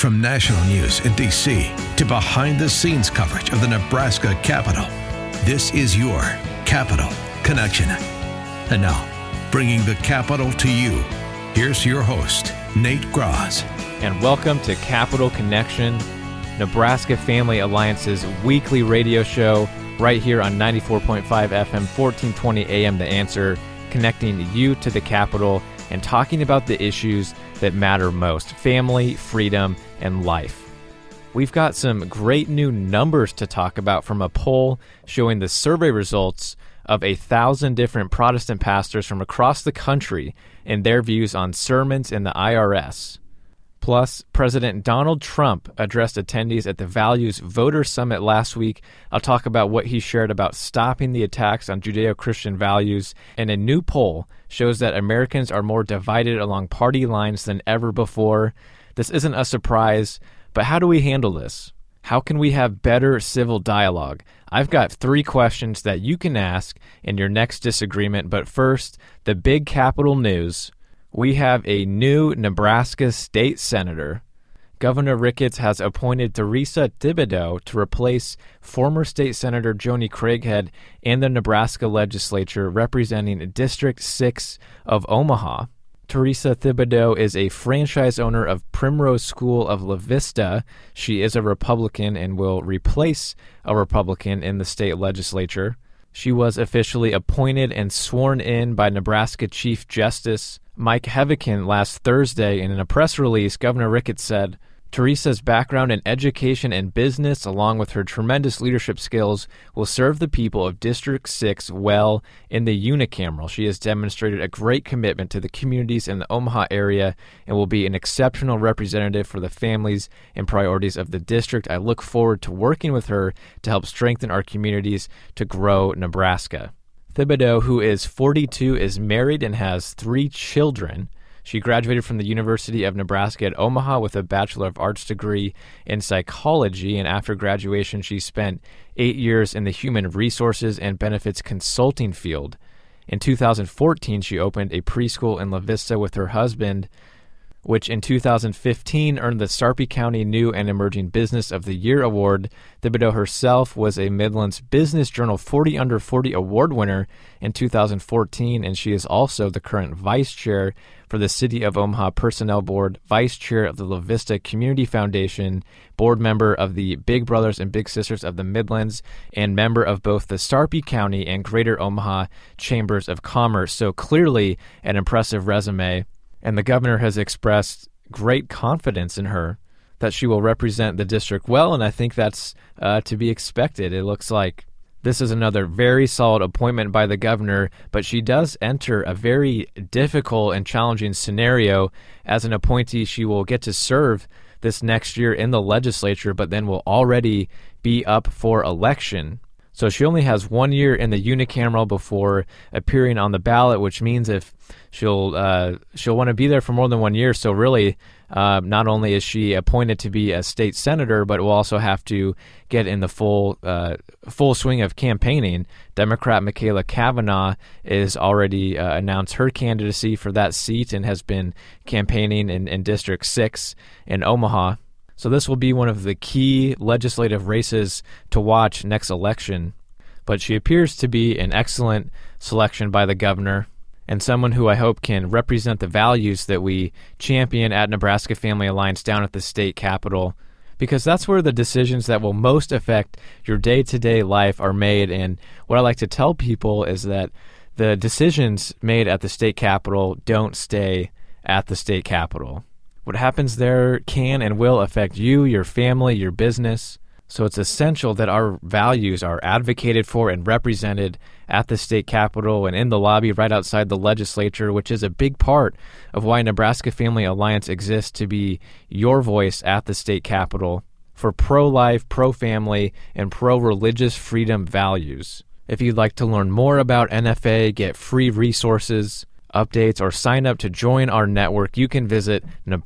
From national news in D.C. to behind-the-scenes coverage of the Nebraska Capitol, this is your Capitol Connection. And now, bringing the Capitol to you, here's your host, Nate Graz. And welcome to Capitol Connection, Nebraska Family Alliance's weekly radio show, right here on 94.5 FM, 1420 AM The Answer, connecting you to the Capitol and talking about the issues that matter most: family, freedom, and life. We've got some great new numbers to talk about from a poll showing the survey results of 1,000 different Protestant pastors from across the country and their views on sermons in the IRS. Plus, President Donald Trump addressed attendees at the Values Voter Summit last week. I'll talk about what he shared about stopping the attacks on Judeo-Christian values. And a new poll shows that Americans are more divided along party lines than ever before. This isn't a surprise, but how do we handle this? How can we have better civil dialogue? I've got 3 questions that you can ask in your next disagreement. But first, the big Capitol news. We have a new Nebraska state senator. Governor Ricketts has appointed Teresa Thibodeau to replace former state senator Joni Craighead in the Nebraska legislature representing District 6 of Omaha. Teresa Thibodeau is a franchise owner of Primrose School of La Vista. She is a Republican and will replace a Republican in the state legislature. She was officially appointed and sworn in by Nebraska Chief Justice Mike Heavican last Thursday. And in a press release, Governor Ricketts said, Teresa's background in education and business, along with her tremendous leadership skills, will serve the people of District 6 well in the unicameral. She has demonstrated a great commitment to the communities in the Omaha area and will be an exceptional representative for the families and priorities of the district. I look forward to working with her to help strengthen our communities to grow Nebraska. Thibodeau, who is 42, is married and has 3 children. She graduated from the University of Nebraska at Omaha with a Bachelor of Arts degree in psychology, and after graduation, she spent 8 years in the human resources and benefits consulting field. In 2014, she opened a preschool in La Vista with her husband, which in 2015 earned the Sarpy County New and Emerging Business of the Year award. Thibodeau herself was a Midland's Business Journal 40 Under 40 award winner in 2014, and she is also the current vice chair for the City of Omaha Personnel Board, vice chair of the La Vista Community Foundation, board member of the Big Brothers and Big Sisters of the Midlands, and member of both the Sarpy County and Greater Omaha Chambers of Commerce. So clearly an impressive resume. And the governor has expressed great confidence in her that she will represent the district well, and I think that's to be expected. It looks like this is another very solid appointment by the governor, but she does enter a very difficult and challenging scenario. As an appointee, she will get to serve this next year in the legislature, but then will already be up for election. So she only has 1 year in the unicameral before appearing on the ballot, which means if she'll want to be there for more than 1 year. So really, not only is she appointed to be a state senator, but will also have to get in the full swing of campaigning. Democrat Michaela Cavanaugh is already announced her candidacy for that seat and has been campaigning in District 6 in Omaha. So this will be one of the key legislative races to watch next election. But she appears to be an excellent selection by the governor and someone who I hope can represent the values that we champion at Nebraska Family Alliance down at the state capitol, because that's where the decisions that will most affect your day-to-day life are made. And what I like to tell people is that the decisions made at the state capitol don't stay at the state capitol. What happens there can and will affect you, your family, your business. So it's essential that our values are advocated for and represented at the state capitol and in the lobby right outside the legislature, which is a big part of why Nebraska Family Alliance exists, to be your voice at the state capitol for pro-life, pro-family, and pro-religious freedom values. If you'd like to learn more about NFA, get free resources, updates, or sign up to join our network, you can visit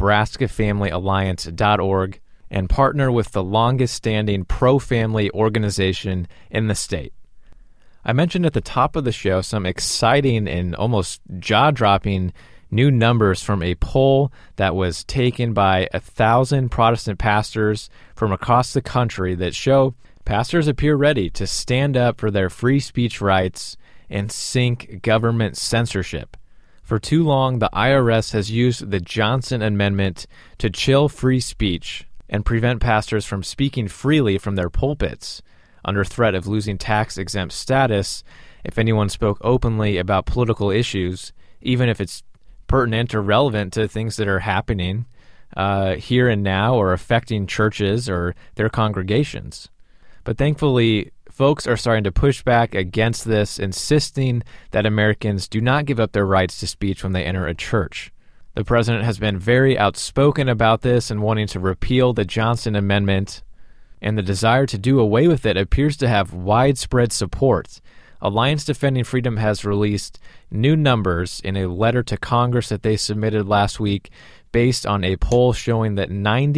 nebraskafamilyalliance.org and partner with the longest-standing pro-family organization in the state. I mentioned at the top of the show some exciting and almost jaw-dropping new numbers from a poll that was taken by 1,000 Protestant pastors from across the country that show pastors appear ready to stand up for their free speech rights and sink government censorship. For too long, the IRS has used the Johnson Amendment to chill free speech and prevent pastors from speaking freely from their pulpits, under threat of losing tax-exempt status if anyone spoke openly about political issues, even if it's pertinent or relevant to things that are happening here and now or affecting churches or their congregations. But thankfully, folks are starting to push back against this, insisting that Americans do not give up their rights to speech when they enter a church. The president has been very outspoken about this and wanting to repeal the Johnson Amendment, and the desire to do away with it appears to have widespread support. Alliance Defending Freedom has released new numbers in a letter to Congress that they submitted last week based on a poll showing that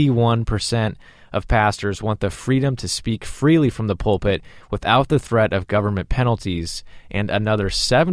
91% of pastors want the freedom to speak freely from the pulpit without the threat of government penalties, and another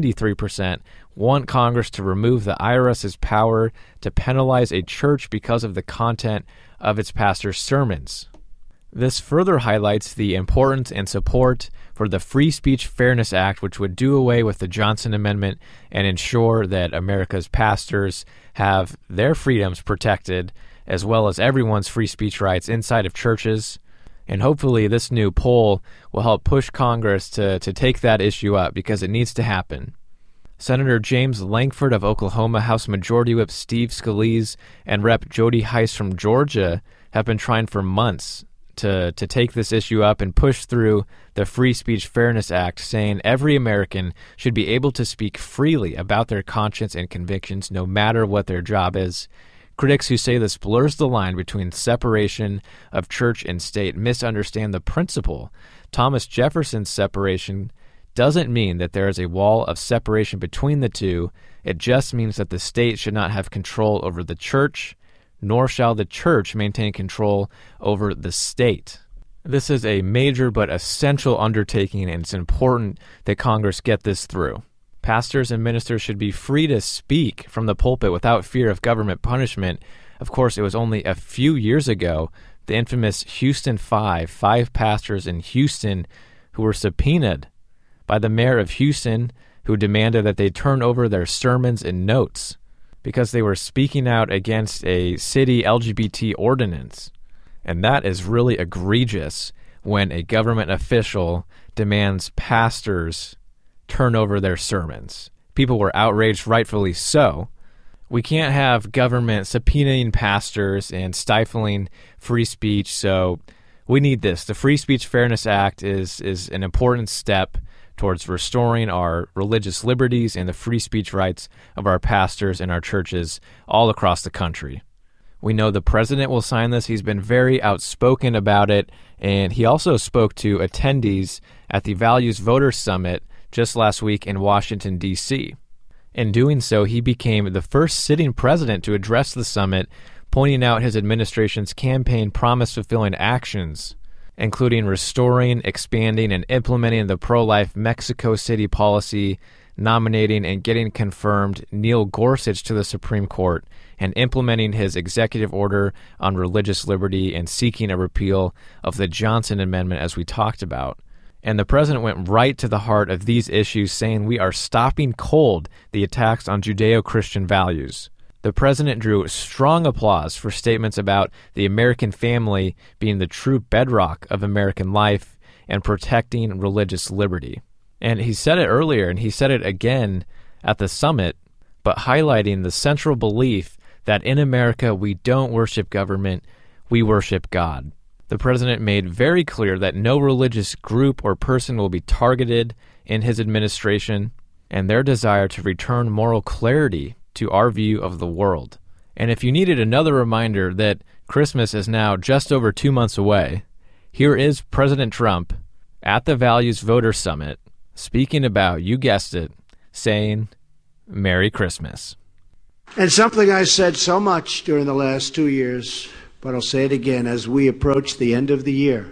73% want Congress to remove the IRS's power to penalize a church because of the content of its pastors' sermons. This further highlights the importance and support for the Free Speech Fairness Act, which would do away with the Johnson Amendment and ensure that America's pastors have their freedoms protected, as well as everyone's free speech rights inside of churches. And hopefully this new poll will help push Congress to take that issue up, because it needs to happen. Senator James Lankford of Oklahoma, House Majority Whip Steve Scalise, and Rep. Jody Hice from Georgia have been trying for months to take this issue up and push through the Free Speech Fairness Act, saying every American should be able to speak freely about their conscience and convictions, no matter what their job is. Critics who say this blurs the line between separation of church and state misunderstand the principle. Thomas Jefferson's separation doesn't mean that there is a wall of separation between the two. It just means that the state should not have control over the church, nor shall the church maintain control over the state. This is a major but essential undertaking, and it's important that Congress get this through. Pastors and ministers should be free to speak from the pulpit without fear of government punishment. Of course, it was only a few years ago, the infamous Houston Five pastors in Houston who were subpoenaed by the mayor of Houston, who demanded that they turn over their sermons and notes because they were speaking out against a city LGBT ordinance. And that is really egregious when a government official demands pastors turn over their sermons. People were outraged, rightfully so. We can't have government subpoenaing pastors and stifling free speech, so we need this. The Free Speech Fairness Act is an important step towards restoring our religious liberties and the free speech rights of our pastors and our churches all across the country. We know the president will sign this. He's been very outspoken about it, and he also spoke to attendees at the Values Voters Summit just last week in Washington, D.C. In doing so, he became the first sitting president to address the summit, pointing out his administration's campaign promise-fulfilling actions, including restoring, expanding, and implementing the pro-life Mexico City policy, nominating and getting confirmed Neil Gorsuch to the Supreme Court, and implementing his executive order on religious liberty and seeking a repeal of the Johnson Amendment, as we talked about. And the president went right to the heart of these issues, saying we are stopping cold the attacks on Judeo-Christian values. The president drew strong applause for statements about the American family being the true bedrock of American life and protecting religious liberty. And he said it earlier, and he said it again at the summit, but highlighting the central belief that in America we don't worship government, we worship God. The president made very clear that no religious group or person will be targeted in his administration, and their desire to return moral clarity to our view of the world. And if you needed another reminder that Christmas is now just over 2 months away, here is President Trump at the Values Voters Summit speaking about, you guessed it, saying, Merry Christmas. And something I said so much during the last 2 years, but I'll say it again as we approach the end of the year.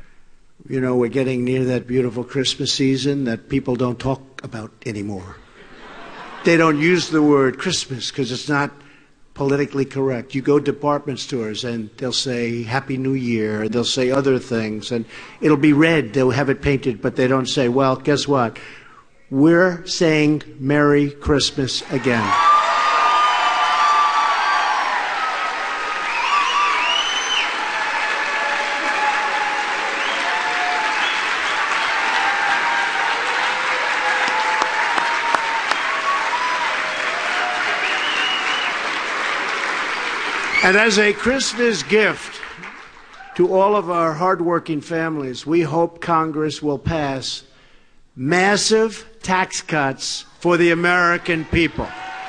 You know, we're getting near that beautiful Christmas season that people don't talk about anymore. they don't use the word Christmas because it's not politically correct. You go to department stores and they'll say Happy New Year, they'll say other things, and it'll be red, they'll have it painted, but they don't say, well, guess what? We're saying Merry Christmas again. And as a Christmas gift to all of our hardworking families, we hope Congress will pass massive tax cuts for the American people.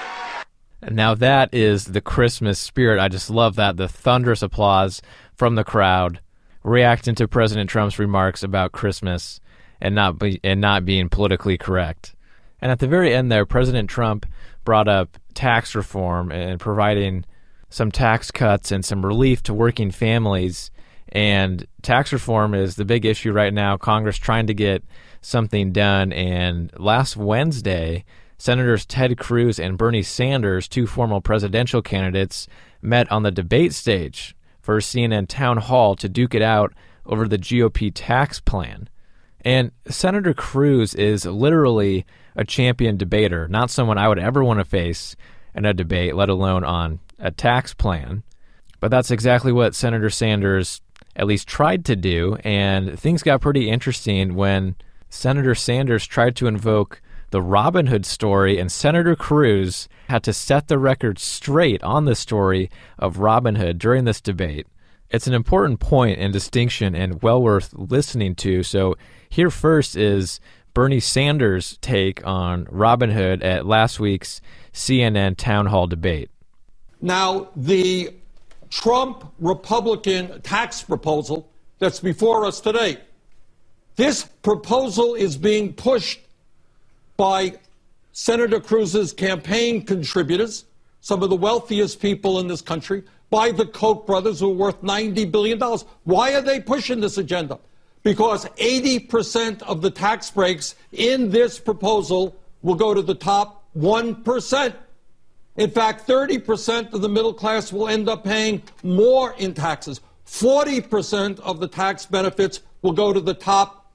Now that is the Christmas spirit. I just love that. The thunderous applause from the crowd reacting to President Trump's remarks about Christmas and not being politically correct. And at the very end there, President Trump brought up tax reform and providing some tax cuts and some relief to working families. And tax reform is the big issue right now. Congress trying to get something done. And last Wednesday, Senators Ted Cruz and Bernie Sanders, two former presidential candidates, met on the debate stage for CNN town hall to duke it out over the GOP tax plan. And Senator Cruz is literally a champion debater, not someone I would ever want to face in a debate, let alone on a tax plan. But that's exactly what Senator Sanders at least tried to do, and things got pretty interesting when Senator Sanders tried to invoke the Robin Hood story, and Senator Cruz had to set the record straight on the story of Robin Hood during this debate. It's an important point and distinction and well worth listening to. So here first is Bernie Sanders' take on Robin Hood at last week's CNN town hall debate. Now, the Trump Republican tax proposal that's before us today, this proposal is being pushed by Senator Cruz's campaign contributors, some of the wealthiest people in this country, by the Koch brothers who are worth $90 billion. Why are they pushing this agenda? Because 80% of the tax breaks in this proposal will go to the top 1%. In fact, 30% of the middle class will end up paying more in taxes. 40% of the tax benefits will go to the top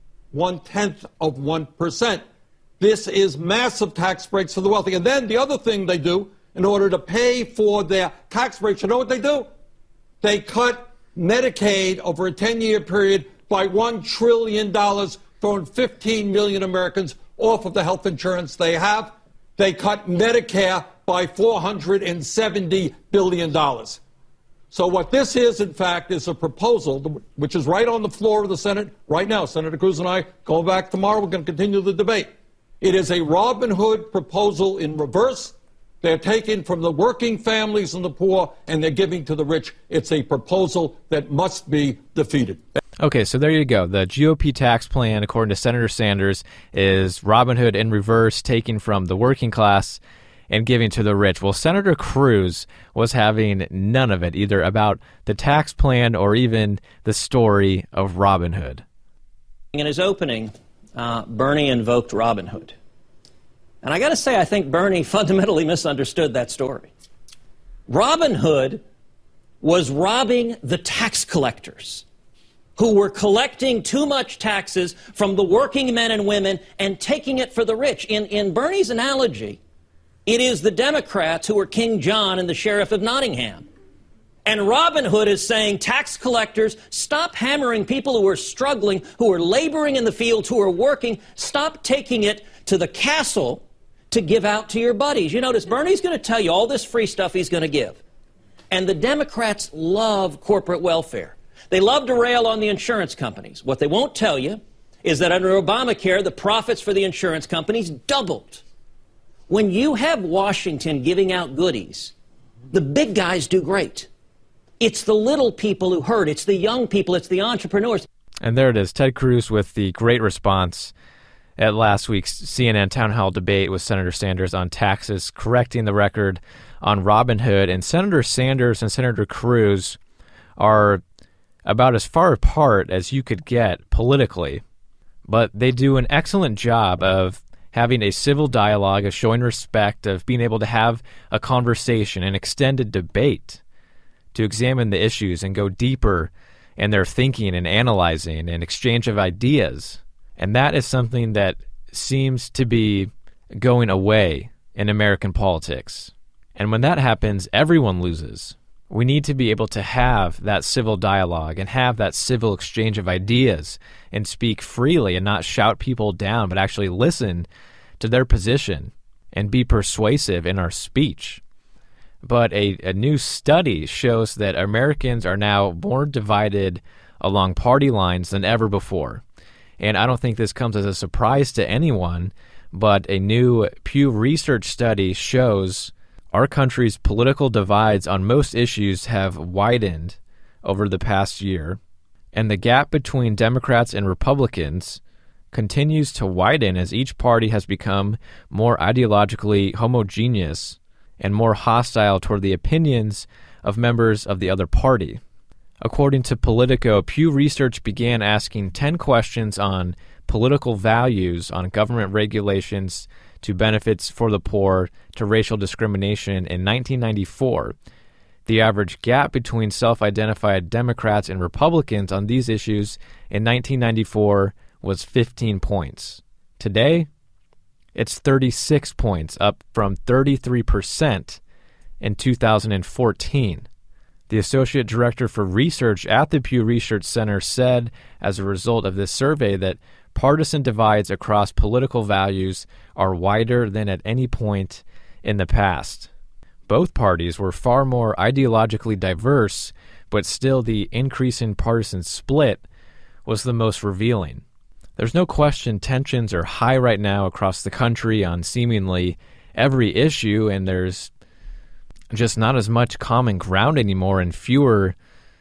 0.1%. This is massive tax breaks for the wealthy. And then the other thing they do in order to pay for their tax breaks, you know what they do? They cut Medicaid over a 10-year period by $1 trillion, throwing 15 million Americans off of the health insurance they have. They cut Medicare by $470 billion. So what this is, in fact, is a proposal which is right on the floor of the Senate right now. Senator Cruz and I going back tomorrow. We're going to continue the debate. It is a Robin Hood proposal in reverse. They're taking from the working families and the poor, and they're giving to the rich. It's a proposal that must be defeated. Okay, so there you go. The GOP tax plan, according to Senator Sanders, is Robin Hood in reverse, taking from the working class and giving to the rich. Well, Senator Cruz was having none of it, either about the tax plan or even the story of Robin Hood. In his opening, Bernie invoked Robin Hood. And I got to say, I think Bernie fundamentally misunderstood that story. Robin Hood was robbing the tax collectors who were collecting too much taxes from the working men and women and taking it for the rich. In Bernie's analogy, it is the Democrats who are King John and the Sheriff of Nottingham. And Robin Hood is saying, tax collectors, stop hammering people who are struggling, who are laboring in the fields, who are working. Stop taking it to the castle to give out to your buddies. You notice Bernie's going to tell you all this free stuff he's going to give. And the Democrats love corporate welfare. They love to rail on the insurance companies. What they won't tell you is that under Obamacare, the profits for the insurance companies doubled. When you have Washington giving out goodies, the big guys do great. It's the little people who hurt. It's the young people. It's the entrepreneurs. And there it is, Ted Cruz with the great response at last week's CNN town hall debate with Senator Sanders on taxes, correcting the record on Robin Hood. And Senator Sanders and Senator Cruz are about as far apart as you could get politically, but they do an excellent job of having a civil dialogue, of showing respect, of being able to have a conversation, an extended debate to examine the issues and go deeper in their thinking and analyzing and exchange of ideas. And that is something that seems to be going away in American politics. And when that happens, everyone loses. We need to be able to have that civil dialogue and have that civil exchange of ideas and speak freely and not shout people down, but actually listen to their position and be persuasive in our speech. But a new study shows that Americans are now more divided along party lines than ever before. And I don't think this comes as a surprise to anyone, but a new Pew Research study shows our country's political divides on most issues have widened over the past year, and the gap between Democrats and Republicans continues to widen as each party has become more ideologically homogeneous and more hostile toward the opinions of members of the other party. According to Politico, Pew Research began asking 10 questions on political values, on government regulations, to benefits for the poor, to racial discrimination in 1994. The average gap between self-identified Democrats and Republicans on these issues in 1994 was 15 points. Today, it's 36 points, up from 33% in 2014. The Associate Director for Research at the Pew Research Center said, as a result of this survey, that partisan divides across political values are wider than at any point in the past. Both parties were far more ideologically diverse, but still the increase in partisan split was the most revealing. There's no question tensions are high right now across the country on seemingly every issue, and there's just not as much common ground anymore and fewer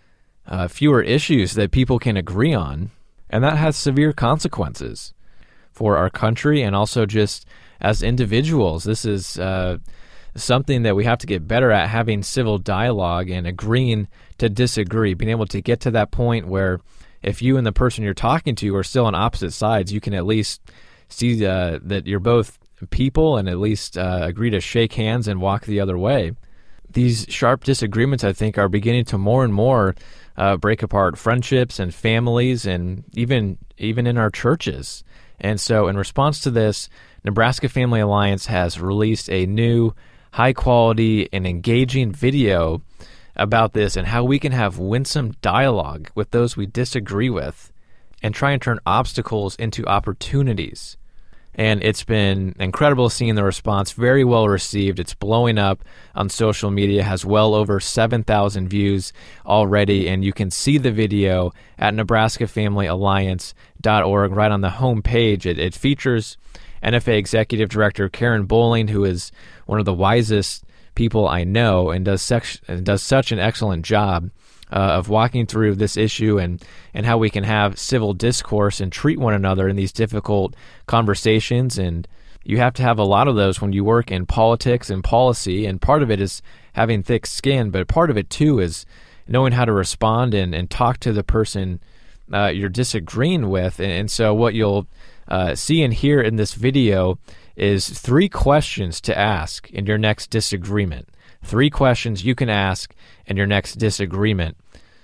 issues that people can agree on. And that has severe consequences for our country and also just as individuals. This is something that we have to get better at, having civil dialogue and agreeing to disagree, being able to get to that point where if you and the person you're talking to are still on opposite sides, you can at least see that you're both people and at least agree to shake hands and walk the other way. These sharp disagreements, I think, are beginning to more and more break apart friendships and families and even in our churches. And so in response to this, Nebraska Family Alliance has released a new high-quality and engaging video about this and how we can have winsome dialogue with those we disagree with and try and turn obstacles into opportunities. And it's been incredible seeing the response, very well received. It's blowing up on social media, has well over 7,000 views already, and you can see the video at NebraskaFamilyAlliance.org right on the home page. It features NFA Executive Director Karen Bowling, who is one of the wisest people I know and does such an excellent job of walking through this issue and how we can have civil discourse and treat one another in these difficult conversations. And you have to have a lot of those when you work in politics and policy, and part of it is having thick skin, but part of it too is knowing how to respond and talk to the person you're disagreeing with. And so what you'll see and hear in this video is 3 questions to ask in your next disagreement. 3 questions you can ask in your next disagreement.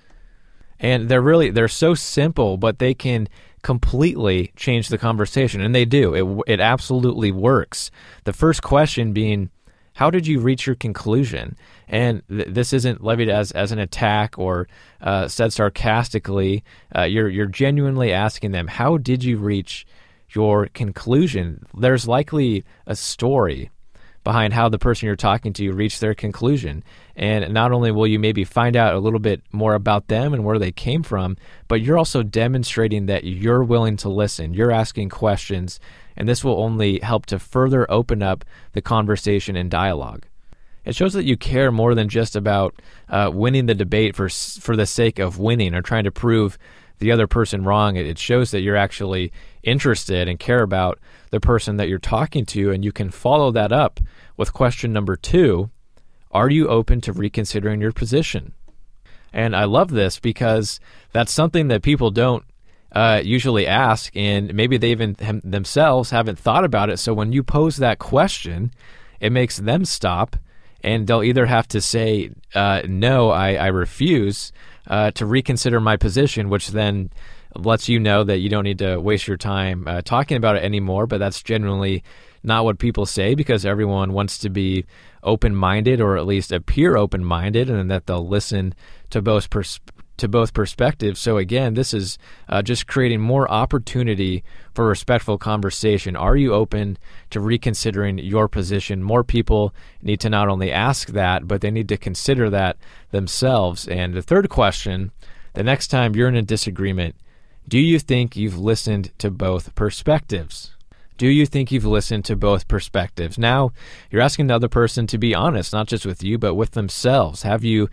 And they're so simple, but they can completely change the conversation, and they do. It absolutely works. The first question being, how did you reach your conclusion? And this isn't levied as an attack or said sarcastically. You're genuinely asking them, how did you reach your conclusion? There's likely a story behind how the person you're talking to reached their conclusion. And not only will you maybe find out a little bit more about them and where they came from, but you're also demonstrating that you're willing to listen. You're asking questions, and this will only help to further open up the conversation and dialogue. It shows that you care more than just about winning the debate for the sake of winning or trying to prove the other person wrong. It shows that you're actually interested and care about the person that you're talking to, and you can follow that up with question number 2, are you open to reconsidering your position? And I love this because that's something that people don't usually ask, and maybe they even themselves haven't thought about it. So when you pose that question, it makes them stop, and they'll either have to say, no, I refuse to reconsider my position, which then lets you know that you don't need to waste your time talking about it anymore. But that's generally not what people say, because everyone wants to be open-minded, or at least appear open-minded, and that they'll listen to both perspectives. So again, this is just creating more opportunity for respectful conversation. Are you open to reconsidering your position? More people need to not only ask that, but they need to consider that themselves. And the third question, the next time you're in a disagreement, do you think you've listened to both perspectives? Do you think you've listened to both perspectives? Now, you're asking the other person to be honest, not just with you, but with themselves. Have you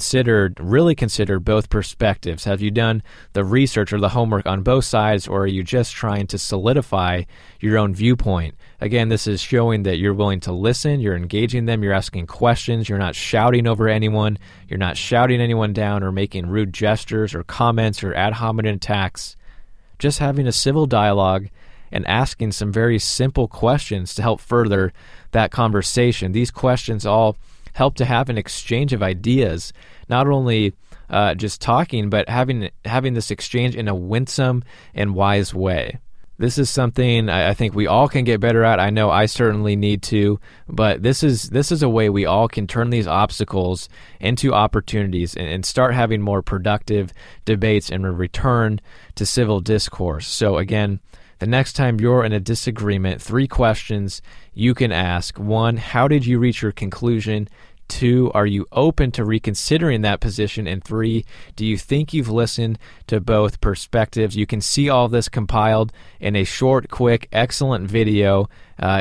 really considered both perspectives? Have you done the research or the homework on both sides, or are you just trying to solidify your own viewpoint? Again, this is showing that you're willing to listen, you're engaging them, you're asking questions, you're not shouting over anyone, you're not shouting anyone down or making rude gestures or comments or ad hominem attacks. Just having a civil dialogue and asking some very simple questions to help further that conversation. These questions all help to have an exchange of ideas, not only just talking, but having this exchange in a winsome and wise way. This is something I think we all can get better at. I know I certainly need to, but this is a way we all can turn these obstacles into opportunities and start having more productive debates and return to civil discourse. So again, the next time you're in a disagreement, 3 questions you can ask. 1, how did you reach your conclusion? 2, are you open to reconsidering that position? And 3, do you think you've listened to both perspectives? You can see all this compiled in a short, quick, excellent video.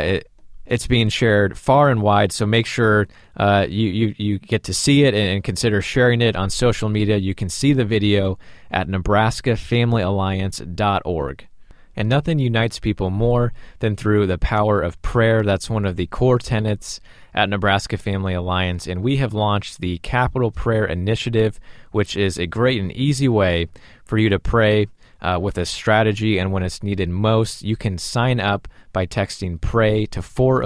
It's being shared far and wide, so make sure you get to see it and consider sharing it on social media. You can see the video at nebraskafamilyalliance.org. And nothing unites people more than through the power of prayer. That's one of the core tenets at Nebraska Family Alliance. And we have launched the Capital Prayer Initiative, which is a great and easy way for you to pray with a strategy. And when it's needed most, you can sign up by texting PRAY to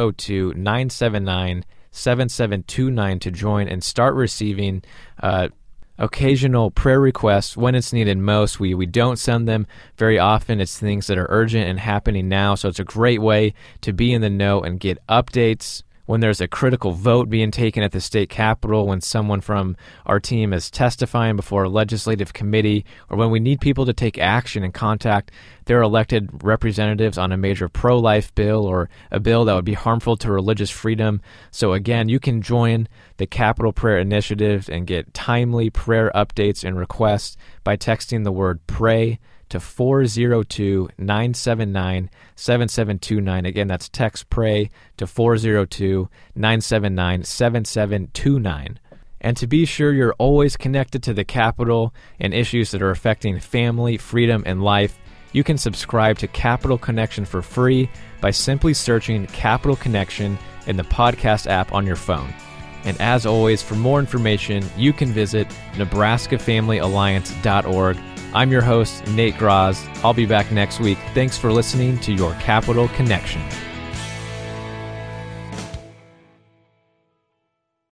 402-979-7729 to join and start receiving occasional prayer requests when it's needed most. We don't send them very often. It's things that are urgent and happening now, so it's a great way to be in the know and get updates when there's a critical vote being taken at the state capitol, when someone from our team is testifying before a legislative committee, or when we need people to take action and contact their elected representatives on a major pro-life bill or a bill that would be harmful to religious freedom. So again, you can join the Capital Prayer Initiative and get timely prayer updates and requests by texting the word PRAY to 402-979-7729. Again, that's text PRAY to 402-979-7729. And to be sure you're always connected to the Capitol and issues that are affecting family, freedom, and life, you can subscribe to Capital Connection for free by simply searching Capital Connection in the podcast app on your phone. And as always, for more information, you can visit nebraskafamilyalliance.org. I'm your host, Nate Graz. I'll be back next week. Thanks for listening to your Capital Connection.